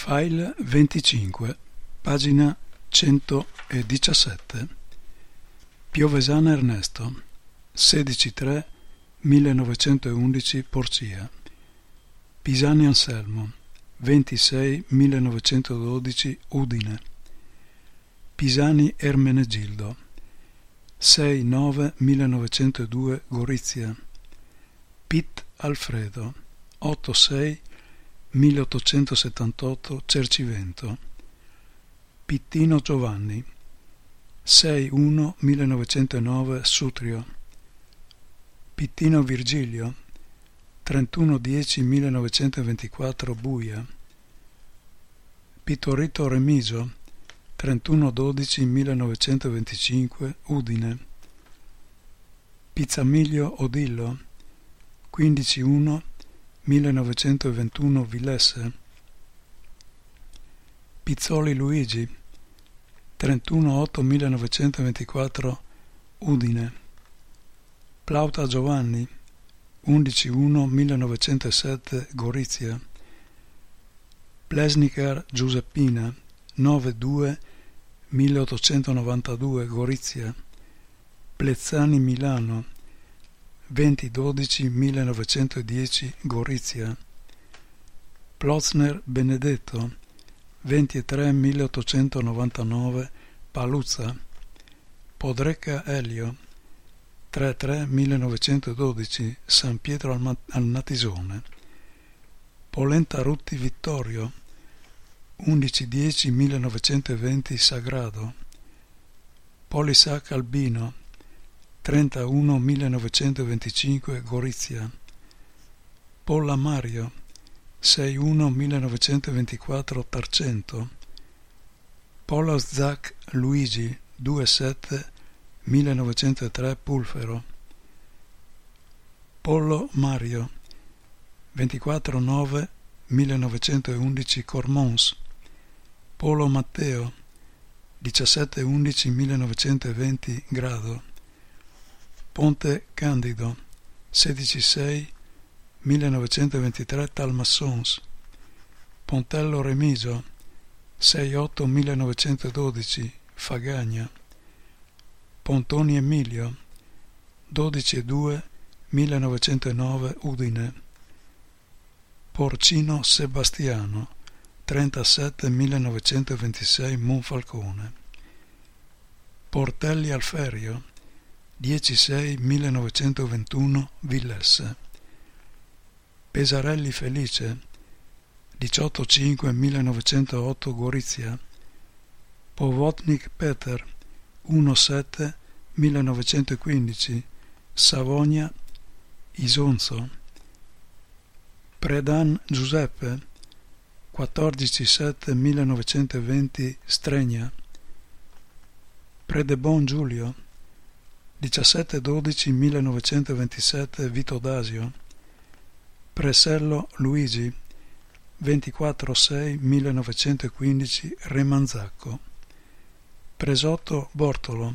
File 25, pagina 117. Piovesana Ernesto, 16-3-1911 Porcia. Pisani Anselmo, 26-1912 Udine. Pisani Ermenegildo, 6-9-1902 Gorizia. Pitt Alfredo, 8-6-1878 Cercivento. Pittino Giovanni, 6-1-1909 Sutrio. Pittino Virgilio, 31-10-1924 Buia. Pittorito Remiso, 31-12-1925 Udine. Pizzamiglio Odillo, 15-1-1921 Villesse. Pizzoli Luigi, 31-8-1924 Udine. Plauta Giovanni, 11-1-1907 Gorizia. Plesnicar Giuseppina, 9-2-1892 Gorizia. Plezzani Milano, 20-12-1910 Gorizia. Plotzner Benedetto, 23-1899 Paluzza. Podrecca Elio, 3-3-1912 San Pietro al Natisone. Polenta Rutti Vittorio, 11-10-1920 Sagrado. Polissac Albino, 31-1925 Gorizia. Polla Mario, 6-1-1924 Tarcento. Polla Zac Luigi, 2-7-1903 Pulfero. Pollo Mario, 24-9-1911 Cormons. Polo Matteo, 17-11-1920 Grado. Ponte Candido, 16-6-1923 Talmassons. Pontello Remiso, 6-8-1912 Fagagna. Pontoni Emilio, 12-2-1909 Udine. Porcino Sebastiano, 37-1926 Monfalcone. Portelli Alferio, 10-6-1921 Villesse. Pesarelli Felice, 18-5-1908 Gorizia. Povotnik Peter, 1-7-1915 Savonia Isonzo. Predan Giuseppe, 14-7-1920 Stregna. Predebon Giulio, 17-12-1927 Vito d'Asio. Presello Luigi, 24-6-1915 Remanzacco. Presotto Bortolo,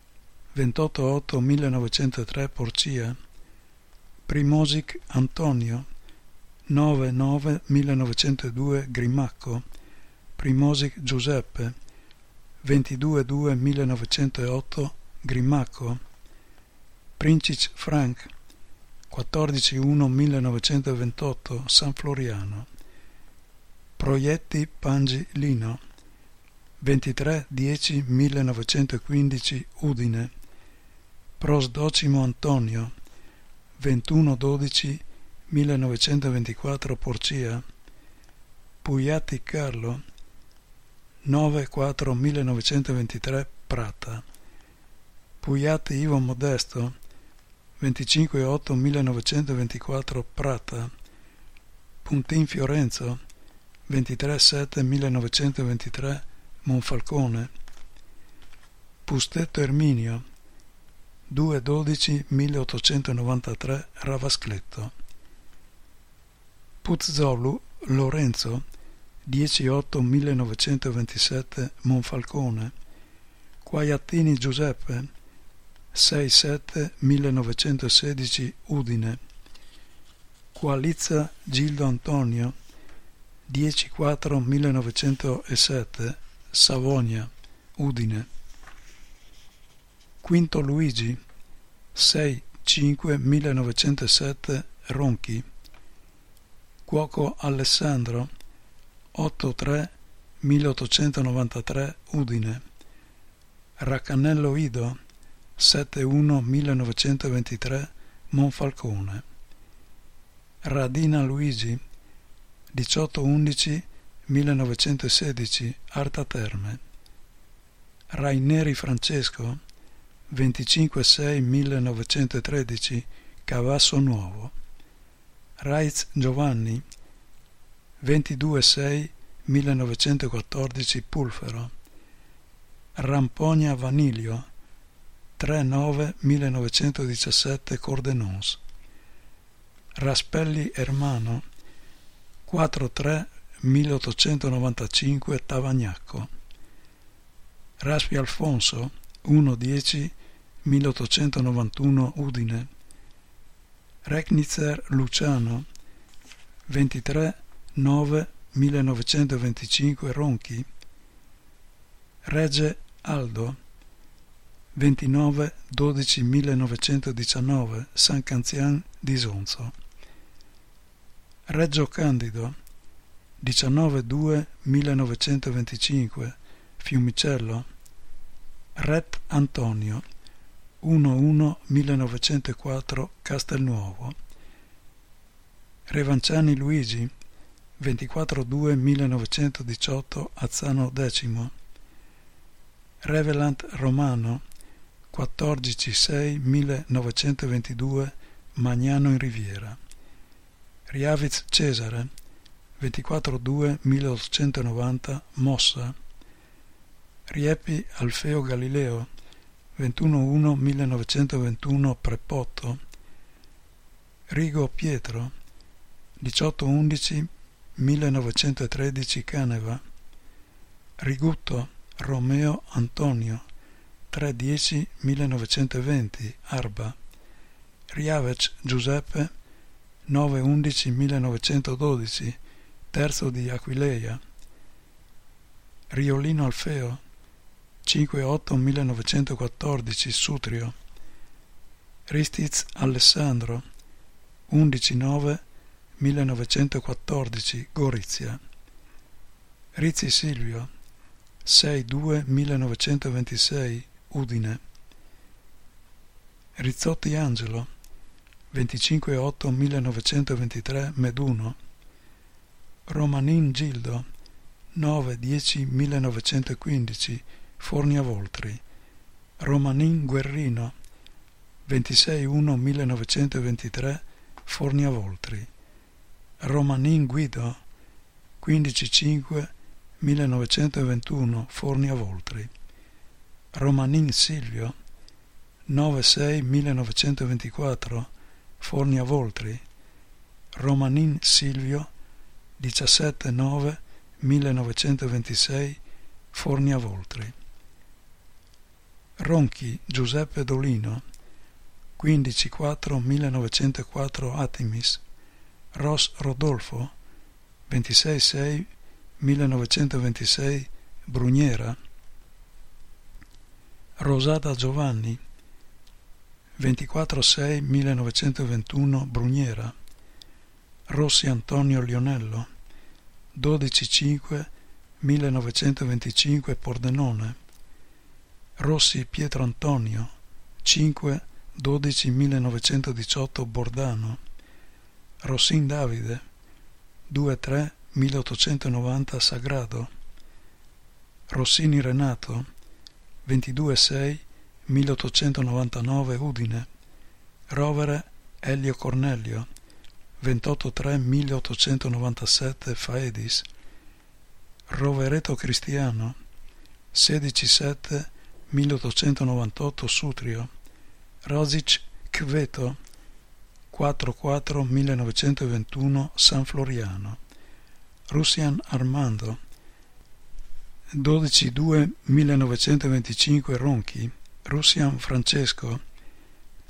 28-8-1903 Porcia. Primosic Antonio, 9-9-1902 Grimacco. Primosic Giuseppe, 22-2-1908 Grimacco. Princic Frank, 14-1-1928 San Floriano. Proietti Pangi Lino, 23-10-1915 Udine. Prosdocimo Antonio, 21-12-1924 Porcia. Pugliati Carlo, 9-4-1923 Prata. Pugliati Ivo Modesto, 25-8-1924 Prata. Puntin Fiorenzo, 23-7-1923 Monfalcone. Pustetto Erminio, 2-12-1893 Ravascletto. Puzzolu Lorenzo, 10-8-1927 Monfalcone. Quaiattini Giuseppe, 6-7-1916 Udine. Qualizza Gildo Antonio, 10-4-1907 Savonia, Udine. Quinto Luigi 6-5-1907 Ronchi. Cuoco Alessandro 8-3-1893 Udine. Raccanello Ido 7-1-1923 Monfalcone. Radina Luigi 18-11-1916 Arta Terme. Raineri Francesco 25-6-1913 Cavasso Nuovo. Raiz Giovanni 22-6-1914 Pulfero. Rampogna Vanilio 3-9-1917 Cordenons. Raspelli Ermano 4-3-1895 Tavagnacco. Raspi Alfonso 1-10-1891 Udine. Recnitzer Luciano 23-9-1925 Ronchi. Regge Aldo 29-12-1919 San Canzian di Sonzo. Reggio Candido 19-2-1925 Fiumicello. Ret Antonio 1-1-1904 Castelnuovo. Revanciani Luigi 24-2-1918 Azzano X. Revelant Romano 14-6-1922 Magnano in Riviera. Riavitz Cesare 24-2-1890 Mossa. Riepi Alfeo Galileo 21-1-1921 Prepotto. Rigo Pietro 18-11-1913 Caneva. Rigutto Romeo Antonio 3-10-1920 Arba. Riavec Giuseppe 9-11-1912 Terzo di Aquileia. Riolino Alfeo 5-8-1914 Sutrio. Ristiz Alessandro 11-9-1914 Gorizia. Rizzi Silvio 6-2-1926 Udine. Rizzotti Angelo 25-8-1923 Meduno. Romanin Gildo 9-10-1915 Fornia Voltri. Romanin Guerrino 26-1-1923 Fornia Voltri. Romanin Guido 15-5-1921 Fornia Voltri. Romanin Silvio 9-6-1924 Fornia Voltri. Romanin Silvio 17-9-1926 Fornia Voltri. Ronchi Giuseppe Dolino 15-4-1904 Atimis. Ros Rodolfo 26-6-1926 Bruniera. Rosada Giovanni 24-6-1921 Bruniera. Rossi Antonio Lionello 12-5-1925 Pordenone. Rossi Pietro Antonio 5-12-1918 Bordano. Rossin Davide 2-3-1890 Sagrado. Rossini Renato 22-6-1899 Udine. Rovere Elio Cornelio 28-3-1897 Faedis. Rovereto Cristiano 16-7-1898 Sutrio. Rosic Kveto 4-4-1921 San Floriano. Russian Armando 12-2-1925 Ronchi. Russian Francesco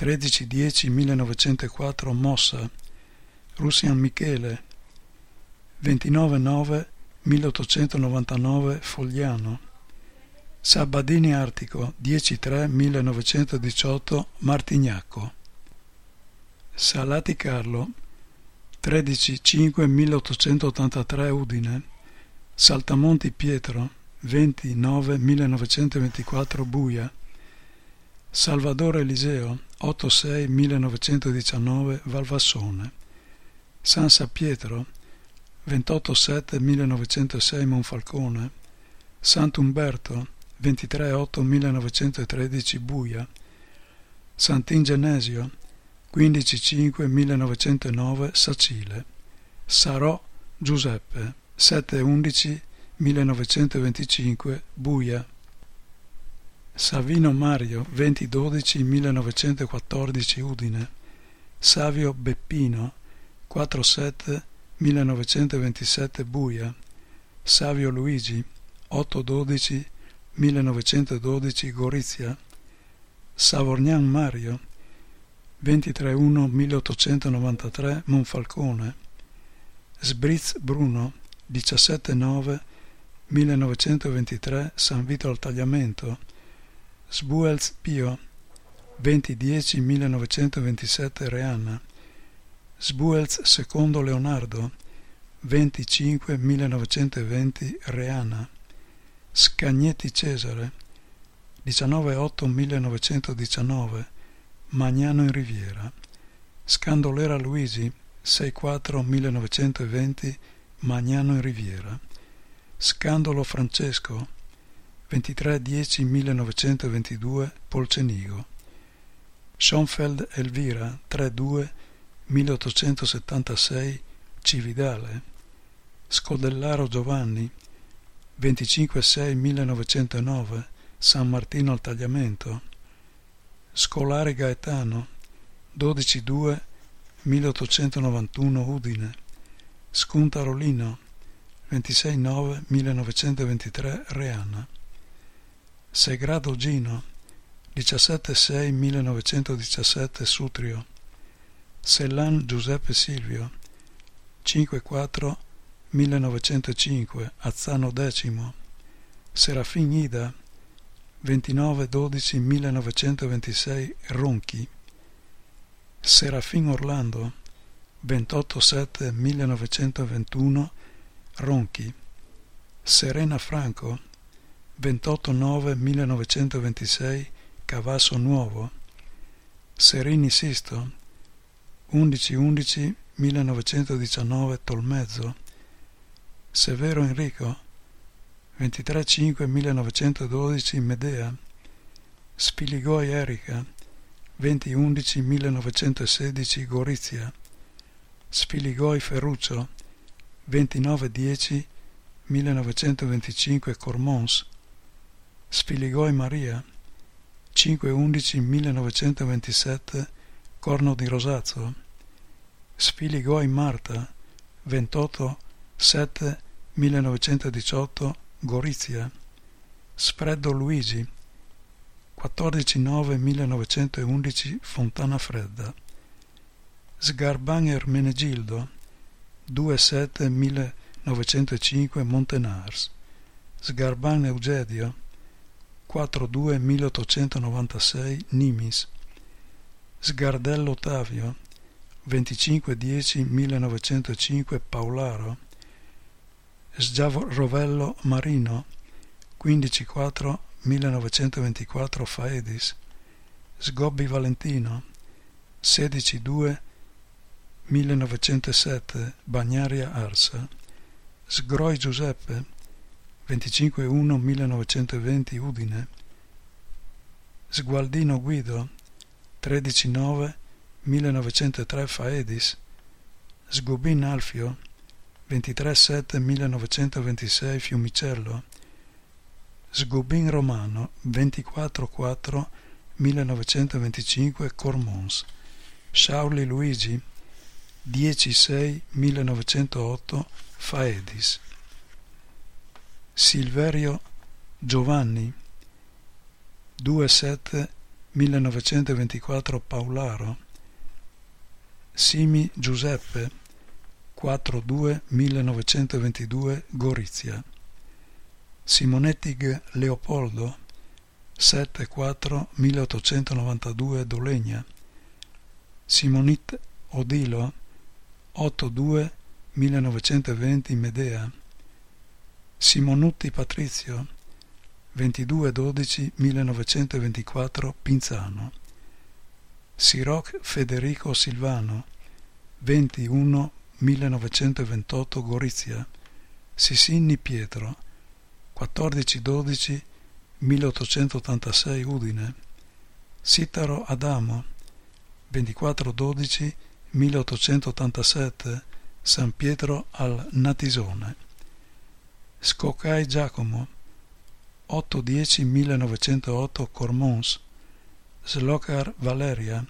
13-10-1904 Mossa. Russian Michele 29-9 1899 Fogliano, Sabadini Artico 10-3 1918 Martignacco, Salati Carlo 13-5 1883 Udine, Saltamonti Pietro 20-9 1924 Buia, Salvador Eliseo 8-6 1919 Valvassone, San Pietro 28-7 1906 Monfalcone, Sant'Umberto 23-8 1913 Buia, Sant'Ingenesio 15-5 1909 Sacile, Sarò Giuseppe 7-11 1925 Buia, Savino Mario 20-12 1914 Udine, Savio Beppino 4-7 1927 Buia, Savio Luigi 8-12 1912 Gorizia, Savorgnan Mario 23-1 1893 Monfalcone, Sbrizz Bruno 17-9 1923 San Vito al Tagliamento, Sbuelz Pio 20-10 1927 Reana, Sbuelz II Leonardo 25 1920 Reana, Scagnetti Cesare 19-8 1919 Magnano in Riviera, Scandolera Luigi 6-4 1920 Magnano in Riviera, Scandolo Francesco 23-10 1922 Polcenigo, Schonfeld Elvira 3-2 1876 Cividale, Scodellaro Giovanni 25-6 1909 San Martino al Tagliamento, Scolari Gaetano 12-2 1891 Udine, Scuntarolino 26-9 1923 Reana, Segrado Gino 17-6 1917 Sutrio, Sellan Giuseppe Silvio 5-4 1905 Azzano X, Serafin Ida 29-12 1926 Ronchi, Serafin Orlando 28-7 1921 Ronchi, Serena Franco 28-9 1926 Cavasso Nuovo, Serini Sisto 11-11 1919 Tolmezzo, Severo Enrico 23-5 1912 Medea, Spiligoi Erika 20-11 1916 Gorizia, Spiligoi Ferruccio 29-10 1925 Cormons, Spiligoi Maria 5-11 1927 Corno di Rosazzo, Spiligoi Marta 28-7 1918 Gorizia, Sfreddo Luigi 14-9 1911 Fontana Fredda, Sgarban Ermenegildo 2-7 1905 Montenars, Sgarban Eugedio 4-2 1896 Nimis, Sgardello Ottavio 25-10 1905 Paolaro, Sgiarovello Marino 15-4 1924 Faedis, Sgobbi Valentino 16-2 1907 Bagnaria Arsa, Sgroi Giuseppe 25-1 1920 Udine, Sgualdino Guido 13-9 1903 Faedis, Sgubin Alfio 23-7 1926 Fiumicello, Sgubin Romano 24-4 1925 Cormons, Sciauli Luigi 10-6 1908 Faedis, Silverio Giovanni 2-7 1924 Paolaro, Simi Giuseppe 4-2-1922 Gorizia. Simonetti Leopoldo 7-4-1892 Dolegna. Simonit Odilo 8-2-1920 Medea. Simonutti Patrizio 22-12-1924 Pinzano. Siroc Federico Silvano 21-1928 Gorizia. Sissinni Pietro 14-12-1886 Udine. Sitaro Adamo 24-12-1887 San Pietro al Natisone. Scoccai Giacomo 8-10-1908 Cormons. Slocar Valeria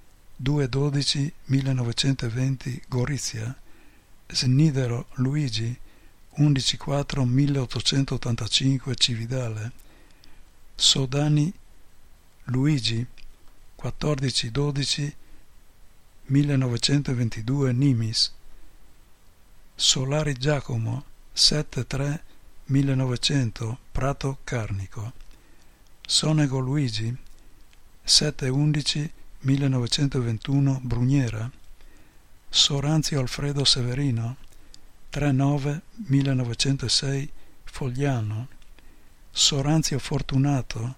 2-12-1920 Gorizia. Snidero Luigi 11-4-1885 Cividale. Sodani Luigi 14-12-1922 Nimis. Solari Giacomo 7-3-1900 Prato Carnico. Sonego Luigi 7-11-1921 Bruniera. Soranzio Alfredo Severino 3-9-1906 Fogliano. Soranzio Fortunato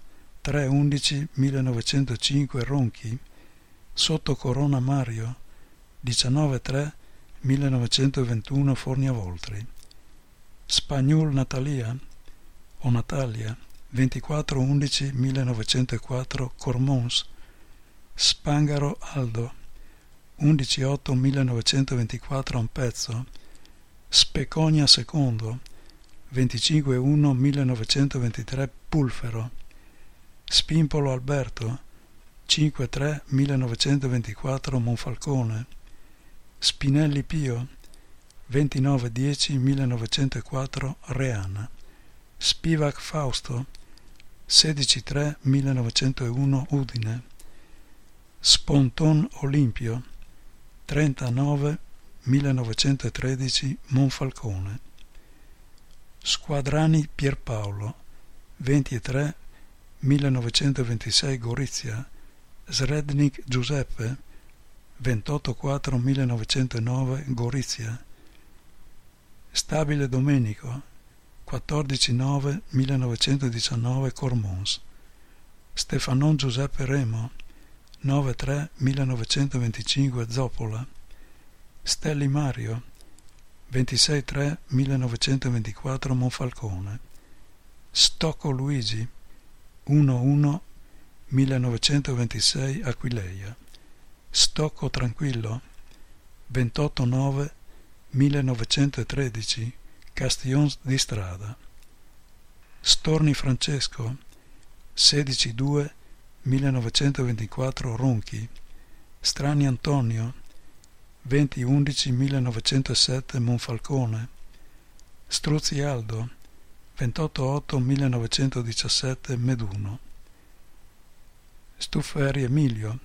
3-11-1905 Ronchi. Sotto Corona Mario 19-3-1921 Forniavoltri. Spagnol Natalia o Natalia 24-11-1904 Cormons. Spangaro Aldo 11-8-1924 Ampezzo. Speconia II 25-1-1923 Pulfero. Spimpolo Alberto 5-3-1924 Monfalcone. Spinelli Pio 29-10-1904 Reana. Spivak Fausto 16-3-1901 Udine. Sponton Olimpio 39-1913 Monfalcone. Squadrani Pierpaolo 23-1926 Gorizia. Srednik Giuseppe 28-4-1909 Gorizia. Stabile Domenico 14-9-1919 Cormons. Stefanon Giuseppe Remo 9-3-1925 Zoppola. Stelli Mario 26-3-1924 Monfalcone. Stocco Luigi 1-1-1926 Aquileia. Stocco Tranquillo 28-9-1913 Castiglions di Strada. Storni Francesco 16-2-1924 Ronchi. Strani Antonio 20-11-1907 Monfalcone. Struzzi Aldo 28-8-1917 Meduno. Stufferi Emilio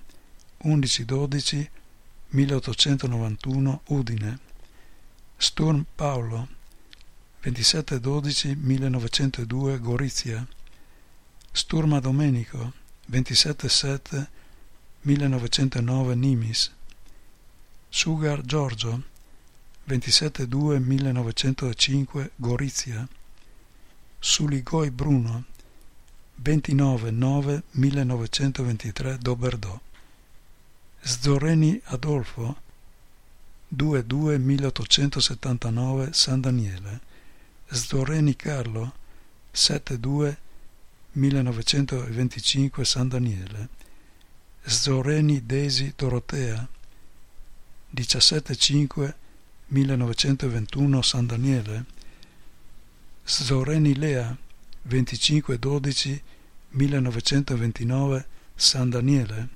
11-12-1891 Udine. Sturm Paolo 27-12-1902 Gorizia. Sturma Domenico 27-7-1909 Nimis. Sugar Giorgio 27-2-1905 Gorizia. Suligoi Bruno 29-9-1923 Doberdò. Zorreni Adolfo 2-2-1879 San Daniele. Zorreni Carlo 7-2-1925 San Daniele. Zorreni Desi Dorotea 17-5-1921 San Daniele. Zorreni Lea 25-12-1929 San Daniele.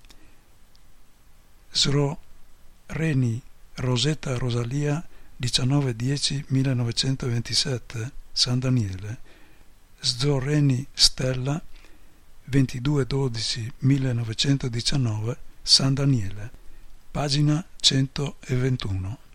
Sroreni Rosetta Rosalia 19-10-1927 San Daniele. Zorreni Stella 22-12-1919 San Daniele. Pagina 121.